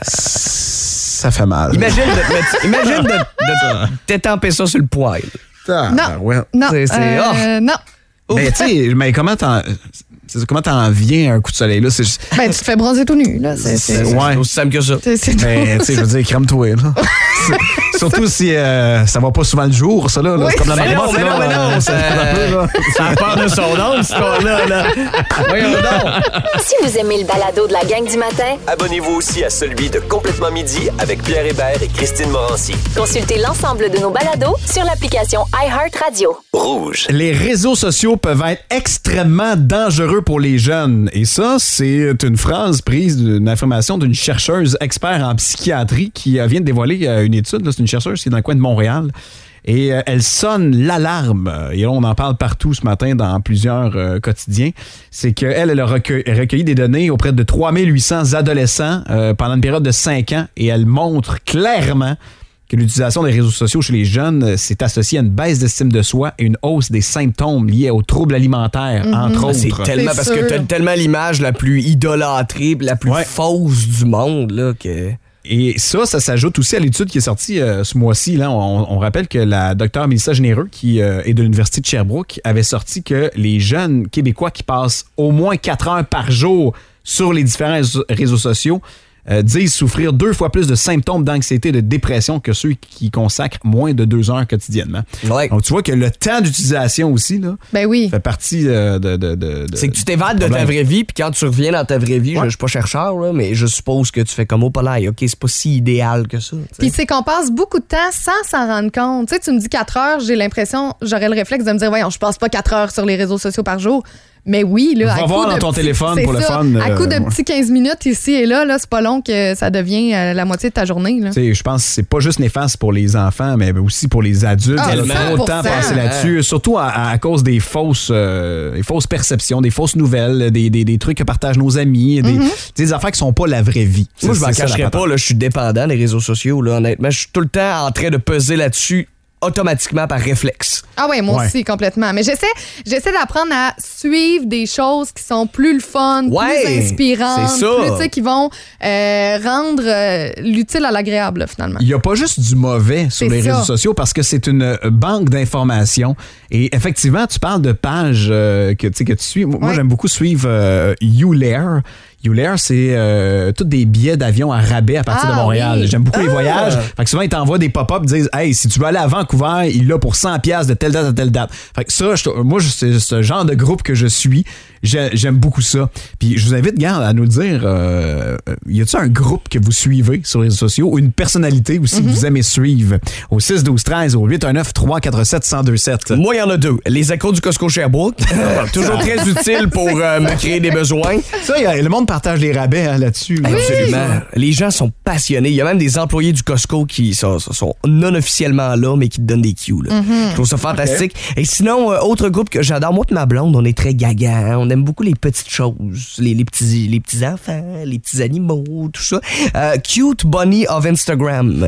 Ça fait mal. Imagine de, te mettre- imagine de, de t'étamper ça sur le poil. Ah, Non. ben ouais. Non, C'est- c'est- euh, non. Mais tu sais, mais comment t'en, c'est- comment t'en viens à un coup de soleil là? C'est juste- Ben, tu te fais bronzer tout nu, là. C'est, c'est, Ouais. C'est aussi simple que ça. c'est, c'est Ben, tu sais, je veux dire, crème-toi, là. C'est- Surtout si euh, ça va pas souvent le jour, ça, là. là. Oui. C'est comme la Mais non, marmotte, mais là. non, mais non, C'est ça- un peu, là. Ça a peur de son nom, cette histoire-là. Là. Voyons donc. Si vous aimez le balado de la gang du matin, Abonnez-vous aussi à celui de Complètement Midi avec Pierre Hébert et Christine Morancy. consultez l'ensemble de nos balados sur l'application iHeartRadio. Rouge. Les réseaux sociaux peuvent être extrêmement dangereux pour les jeunes. Et ça, c'est une phrase prise d'une affirmation d'une chercheuse expert en psychiatrie qui euh, vient de dévoiler euh, une étude. Là, c'est une chercheuse qui est dans le coin de Montréal. Et euh, elle sonne l'alarme. Et là, on en parle partout ce matin dans plusieurs euh, quotidiens. C'est qu'elle, elle a recueilli, recueilli des données auprès de trois mille huit cents adolescents euh, pendant une période de cinq ans. Et elle montre clairement que l'utilisation des réseaux sociaux chez les jeunes euh, s'est associée à une baisse d'estime de soi et une hausse des symptômes liés aux troubles alimentaires, entre autres. C'est tellement, C'est parce sûr. que t'as tellement l'image la plus idolâtrée, la plus Ouais. fausse du monde, là, que... Et ça, ça s'ajoute aussi à l'étude qui est sortie euh, ce mois-ci. Là. On, on rappelle que la docteure Mélissa Généreux, qui euh, est de l'Université de Sherbrooke, avait sorti que les jeunes Québécois qui passent au moins quatre heures par jour sur les différents réseaux- réseaux sociaux euh, disent souffrir deux fois plus de symptômes d'anxiété et de dépression que ceux qui consacrent moins de deux heures quotidiennement. Ouais. Donc, tu vois que le temps d'utilisation aussi là, Ben oui. fait partie euh, de... de, de, de- C'est que tu t'évades de ta problème. vraie vie, puis quand tu reviens dans ta vraie vie, je, Ouais. je suis pas chercheur, là, mais je suppose que tu fais comme au polaire. OK, c'est pas si idéal que ça. tu sais. Puis c'est qu'on passe beaucoup de temps sans s'en rendre compte. Tu sais, tu me dis quatre heures, j'ai l'impression, j'aurais le réflexe de me dire, voyons, je passe pas quatre heures sur les réseaux sociaux par jour. Mais oui, là, Va à voir coup dans de ton petits- téléphone c'est pour le ça. fun, À coup de euh, ouais. petits quinze minutes ici et là, là c'est pas long que ça devient euh, la moitié de ta journée. Là. Tu sais, je pense que c'est pas juste néfaste pour les enfants, mais aussi pour les adultes. Ah, Il y a cent trop de pour temps cent. passé là-dessus, surtout à, à cause des fausses, euh, des fausses perceptions, des fausses nouvelles, des, des, des trucs que partagent nos amis, des, des affaires qui sont pas la vraie vie. Moi, je m'en C'est ça, la cacherai patente. pas, là, je suis dépendant des réseaux sociaux, là, honnêtement. Je suis tout le temps en train de peser là-dessus automatiquement par réflexe. Ah ouais, moi Ouais. aussi, complètement. Mais j'essaie, j'essaie d'apprendre à suivre des choses qui sont plus le fun, Ouais, plus inspirantes, c'est ça. plus, tu sais, qui vont euh, rendre euh, l'utile à l'agréable, là, finalement. Il n'y a pas juste du mauvais sur C'est les ça. réseaux sociaux parce que c'est une euh, banque d'informations. Et effectivement, tu parles de pages euh, que, tu sais, que tu suis. Moi, Ouais. j'aime beaucoup suivre euh, YouLair. YouLair, c'est euh, tous des billets d'avion à rabais à partir Ah, de Montréal. oui. J'aime beaucoup les Ah. voyages. Fait que souvent, ils t'envoient des pop-up et disent « Hey, si tu veux aller à Vancouver, il l'a pour cent piastres de telle date à telle date. » Fait que ça, je- moi, je- c'est ce genre de groupe que je suis. J'ai- J'aime beaucoup ça. Puis je vous invite, gars, à nous le dire, euh, y a-t-il un groupe que vous suivez sur les réseaux sociaux ou une personnalité aussi que vous aimez suivre? Au six douze treize, au huit un neuf trois quatre sept un zéro deux sept. Moi, il y en a deux. Les échos du Costco Sherbrooke. Toujours très utile pour euh, me créer des besoins. Ça, y a- le monde partage les rabais hein, là-dessus. là. Absolument. Les gens sont passionnés. Il y a même des employés du Costco qui sont, sont non officiellement là, mais qui te donnent des cues. Là. Je trouve ça fantastique. Et sinon, euh, autre groupe que j'adore, moi et ma blonde, on est très gaga. hein. On aime beaucoup les petites choses, les, les petits, les petits enfants, les petits animaux, tout ça. Euh, cute Bunny of Instagram.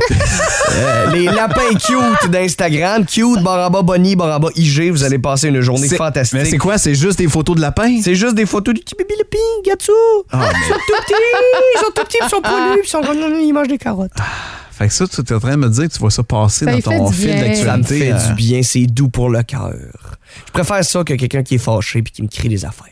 Euh, les lapins cute d'Instagram. Cute, baraba Bunny, baraba I G. Vous allez passer une journée C'est- fantastique. Mais c'est quoi? C'est juste des photos de lapins? C'est juste des photos du petit bébé le ping, Gatsu. Ah, Ils sont tout petits, ils sont tout petits, ils sont poilus, ils sont comme ils mangent des carottes. Fait que ça, tu es en train de me dire que tu vois ça passer Ça dans y fait ton du fil bien. d'actualité. Ça me fait euh, du bien, c'est doux pour le cœur. Je préfère ça que quelqu'un qui est fâché puis qui me crie des affaires.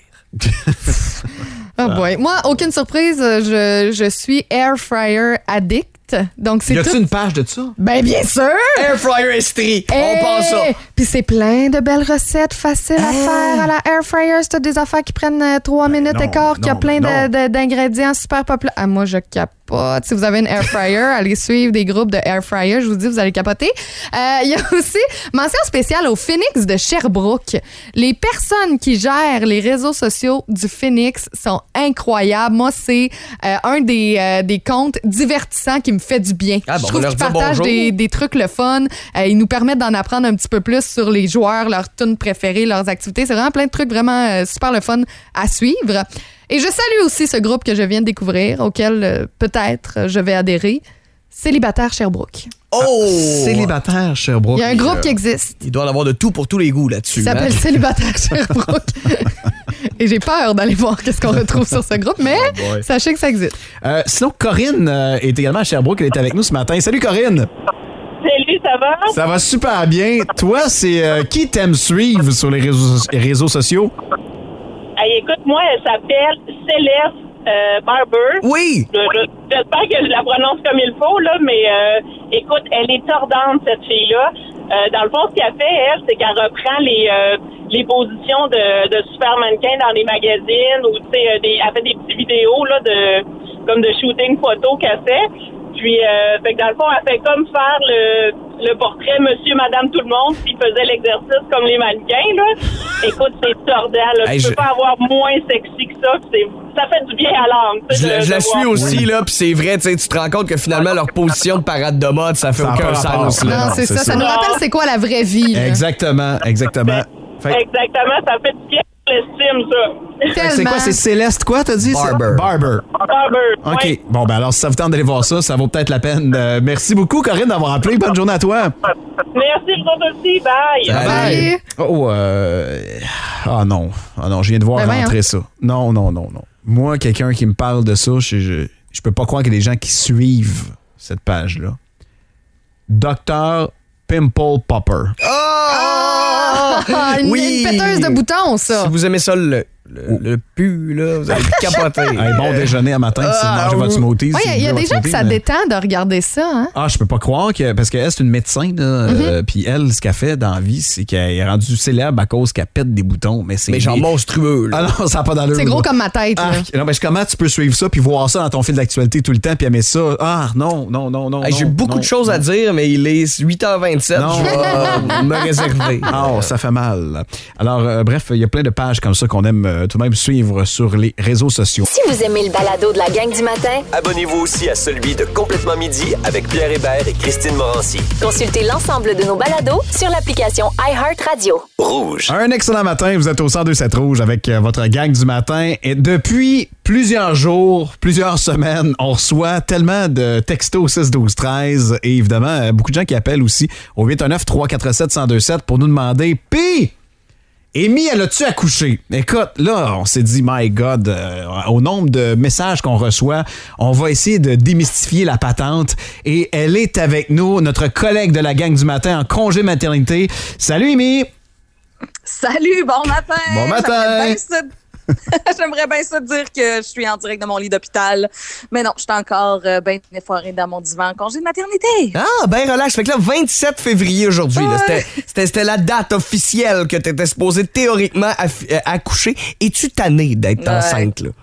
Oh boy. Moi, aucune surprise, je, je suis air fryer addict. Donc, c'est Y a-tu tout... une page de ça? Ben, bien sûr! Air fryer Estrie, on Hey! pense ça. Puis c'est plein de belles recettes faciles à faire à la air fryer. C'est des affaires qui prennent euh, trois minutes non, et quart, qui a non, plein non. de- de- d'ingrédients super populaires. Ah, moi, je capote. Si vous avez une air fryer, allez suivre des groupes de air fryer. Je vous dis, vous allez capoter. Euh, Il y a aussi mention spéciale au Phoenix de Sherbrooke. Les personnes qui gèrent les réseaux sociaux du Phoenix sont incroyables. Moi, c'est euh, un des, euh, des comptes divertissants qui me fait du bien. Ah, bon, je trouve on leur qu'ils dit partagent bonjour. des, des trucs le fun. Euh, ils nous permettent d'en apprendre un petit peu plus sur les joueurs, leurs tunes préférées, leurs activités. C'est vraiment plein de trucs vraiment euh, super le fun à suivre. Et je salue aussi ce groupe que je viens de découvrir, auquel euh, peut-être euh, je vais adhérer. Célibataire Sherbrooke. Oh! Célibataire Sherbrooke. Il y a un groupe qui existe. Il doit en avoir de tout pour tous les goûts là-dessus. Il s'appelle hein? Célibataire Sherbrooke. Et j'ai peur d'aller voir qu'est-ce qu'on retrouve sur ce groupe, mais Oh sachez que ça existe. Euh, sinon, Corinne euh, est également à Sherbrooke. Elle est avec nous ce matin. Salut, Corinne. Salut, ça va? Ça va super bien. Toi, c'est euh, qui t'aimes suivre sur les réseaux, les réseaux sociaux? Hey, écoute, moi, elle s'appelle Céleste euh, Barber. Oui! Je- je- J'espère que je la prononce comme il faut, là, mais euh, écoute, elle est tordante, cette fille-là. Euh, dans le fond, ce qu'elle fait, elle, c'est qu'elle reprend les euh, les positions de, de super mannequins dans les magazines ou, tu sais, euh, des- elle fait des petites vidéos, là, de comme de shooting photo qu'elle fait. Puis, euh, fait que dans le fond, elle fait comme faire le, le portrait Monsieur, Madame, tout le monde, s'ils faisaient l'exercice comme les mannequins, là. Écoute, c'est tordant, là. Hey, tu je- peux pas avoir moins sexy que ça, puis c'est, ça fait du bien à l'âme. tu sais, Je, la- de- je la de suis voir. aussi, là, puis c'est vrai, tu sais, tu te rends compte que finalement, leur position de parade de mode, ça fait Ça a aucun pas rapport. sens. là. Non, c'est c'est ça. Ça ça. nous rappelle c'est quoi la vraie vie. là. Exactement, exactement. Fait que- Exactement, ça fait du bien à l'estime, ça. Tellement. c'est quoi? C'est Céleste quoi, t'as dit? ça? Barber. Barber. Barber, OK. ouais. Bon, ben alors, si ça vous tente d'aller voir ça, ça vaut peut-être la peine. Euh, merci beaucoup, Corinne, d'avoir appelé. Bonne journée à toi. Merci, vous autres aussi. Bye. Bye. Oh, euh... Ah non. Ah non, je viens de voir Ben rentrer voyons. ça. Non, non, non, non. Moi, quelqu'un qui me parle de ça, je, je, je peux pas croire qu'il y a des gens qui suivent cette page-là. Docteur Pimple Popper. Oh! Ah, une, Oui. une péteuse de boutons, ça. Si vous aimez ça, le, le, le pu, là, vous allez capoter. Hey, bon déjeuner à matin si vous Ah, mangez votre oui. smoothie. Ouais, si il vous y a buvez des votre gens que ça smoothie, mais- détend de regarder ça. Hein? Ah, je peux pas croire que. Parce qu'elle, c'est une médecin, là. euh, Puis elle, ce qu'elle fait dans la vie, c'est qu'elle est rendue célèbre à cause qu'elle pète des boutons. Mais c'est. Mais genre des- monstrueux, là. Ah non, ça n'a pas d'allure. C'est gros là. comme ma tête. Ah, là. non, mais comment tu peux suivre ça puis voir ça dans ton fil d'actualité tout le temps puis aimer ça? Ah, non, non, non, non. Hey, j'ai non, beaucoup non, de choses à non. dire, mais il est huit heures vingt-sept. Non. Je vais euh, me réserver. Ah, ça fait mal. Alors, euh, bref, il y a plein de pages comme ça qu'on aime euh, tout de même suivre sur les réseaux sociaux. Si vous aimez le balado de la gang du matin, Abonnez-vous aussi à celui de Complètement Midi avec Pierre Hébert et Christine Morancy. consultez l'ensemble de nos balados sur l'application iHeartRadio. Rouge. Un excellent matin, vous êtes au cent deux sept Rouge avec euh, votre gang du matin. Et depuis plusieurs jours, plusieurs semaines, on reçoit tellement de textos six douze treize et évidemment, euh, beaucoup de gens qui appellent aussi au huit un neuf trois quatre sept un zéro deux sept pour nous demander « Pis, Amy, elle a-tu accouché? » Écoute, là, on s'est dit « My God, euh, au nombre de messages qu'on reçoit, on va essayer de démystifier la patente. » Et elle est avec nous, notre collègue de la gang du matin en congé maternité. Salut, Amy! Salut, bon matin! Bon matin! J'aimerais bien ça, J'aimerais bien ça dire que je suis en direct de mon lit d'hôpital. Mais non, je suis encore euh, bien effarée dans mon divan en congé de maternité. Ah, ben relax. Fait que là, vingt-sept février aujourd'hui, là, Ouais. c'était- c'était c'était la date officielle que tu étais supposé théoriquement aff- euh, accoucher. Es-tu tannée d'être Ouais. enceinte, là?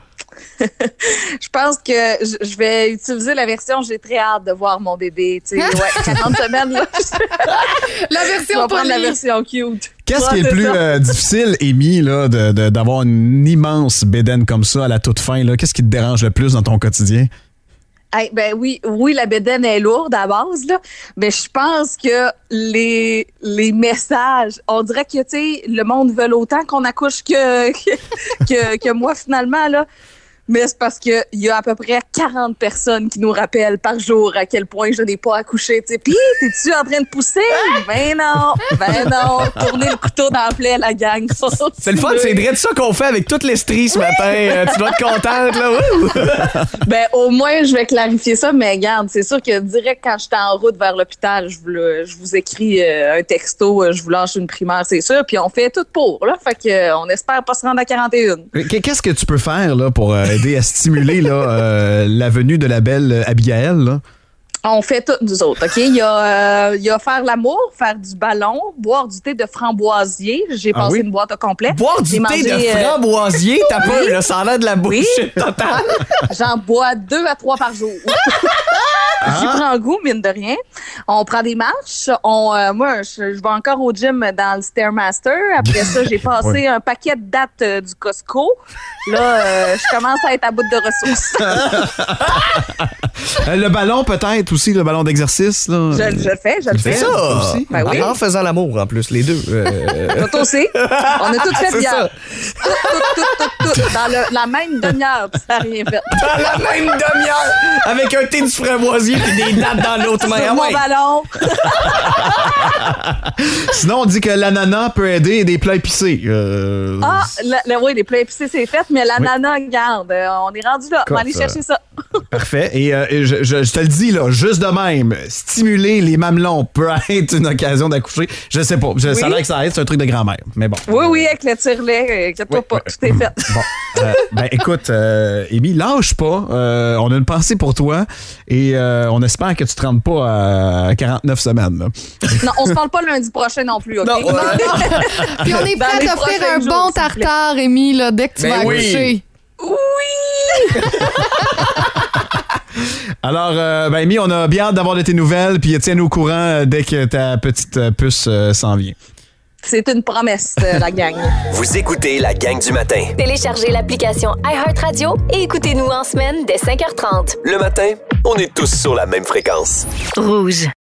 Je pense que je je vais utiliser la version j'ai très hâte de voir mon bébé. Tu sais, ouais, quarante semaines, là. La Je version vais prendre la polie. version cute. Qu'est-ce Ouais, qui est le c'est plus ça. euh, difficile, Amy, là, de- de- d'avoir une immense bédaine comme ça à la toute fin? Là? Qu'est-ce qui te dérange le plus dans ton quotidien? Hey, ben oui, oui, la bédaine est lourde à base, là, mais je pense que les, les messages, on dirait que, tu sais, le monde veut autant qu'on accouche que, que, que moi, finalement, là. Mais c'est parce qu'il y a à peu près quarante personnes qui nous rappellent par jour à quel point je n'ai pas accouché. Tu sais, pis, t'es-tu en train de pousser? Ben non, ben non. Tournez le couteau dans la plaie, la gang. C'est le fun, c'est vrai de ça qu'on fait avec toute l'estrie ce matin. Euh, tu dois être contente, là. Wouh! Ben, au moins, je vais clarifier ça, mais regarde, c'est sûr que direct quand j'étais en route vers l'hôpital, je vous, le- je vous écris euh, un texto, euh, je vous lâche une primaire, c'est sûr, puis on fait tout pour, là. Fait que, euh, on espère pas se rendre à quarante et un. Qu- Qu'est-ce que tu peux faire là, pour euh, aider à stimuler là, euh, la venue de la belle Abigail? Là? On fait tout, nous autres, OK? Il y a, euh, il y a faire l'amour, faire du ballon, boire du thé de framboisier. J'ai Ah passé oui? une boîte au complet. Boire du J'ai thé mangé, de euh, framboisier, t'as peu, là, ça a l'air de la bullshit Oui. totale. J'en bois deux à trois par jour. J'y prends goût, mine de rien. On prend des marches. On, euh, moi, je, je vais encore au gym dans le Stairmaster. Après ça, j'ai passé Ouais. un paquet de dates euh, du Costco. Là, euh, je commence à être à bout de ressources. Euh, le ballon, peut-être aussi, le ballon d'exercice. Là. Je, je le fais, je le Tu fais. fais ça aussi? Ben oui. En faisant l'amour, en plus, les deux. Euh... Toi aussi. On a tout fait C'est hier. ça. Tout, tout, tout, tout, tout. Dans le- la même demi-heure, puis ça n'a rien fait. Dans la même demi-heure, avec un thé du framboisier puis des dates dans l'autre main. Sur Ah mon ouais. ballon. Sinon, on dit que l'ananas peut aider des plats épicés. Euh, Ah, le, le- oui, les plats épicés, c'est fait, mais l'ananas, garde, euh, on est rendu là. On va aller Écoute, chercher ça. Parfait. Et, euh, et je, je- je te le dis, là, juste de même, stimuler les mamelons peut être une occasion d'accoucher. Je sais pas. Je, Ça a Oui. l'air que ça aide, c'est un truc de grand-mère. Mais bon. Oui, oui, avec le tire-lait, euh, inquiète-toi Oui, pas, oui. tout est fait. Bon. Euh, ben écoute, euh, Amy, lâche pas. Euh, on a une pensée pour toi et euh, on espère que tu te rendes pas à quarante-neuf semaines. là. Non, on se parle pas lundi prochain non plus, OK? Non, Puis on est Dans prêt les à t'offrir prochains un jours, bon s'il vous plaît. tartare, Rémi, là, dès que tu Ben vas oui. accoucher. Oui! Alors, euh, ben Amy, on a bien hâte d'avoir de tes nouvelles puis tiens-nous au courant euh, dès que ta petite euh, puce euh, s'en vient. C'est une promesse, euh, la gang. Vous écoutez la gang du matin. Téléchargez l'application iHeartRadio et écoutez-nous en semaine dès cinq heures trente. Le matin, on est tous sur la même fréquence. Rouge.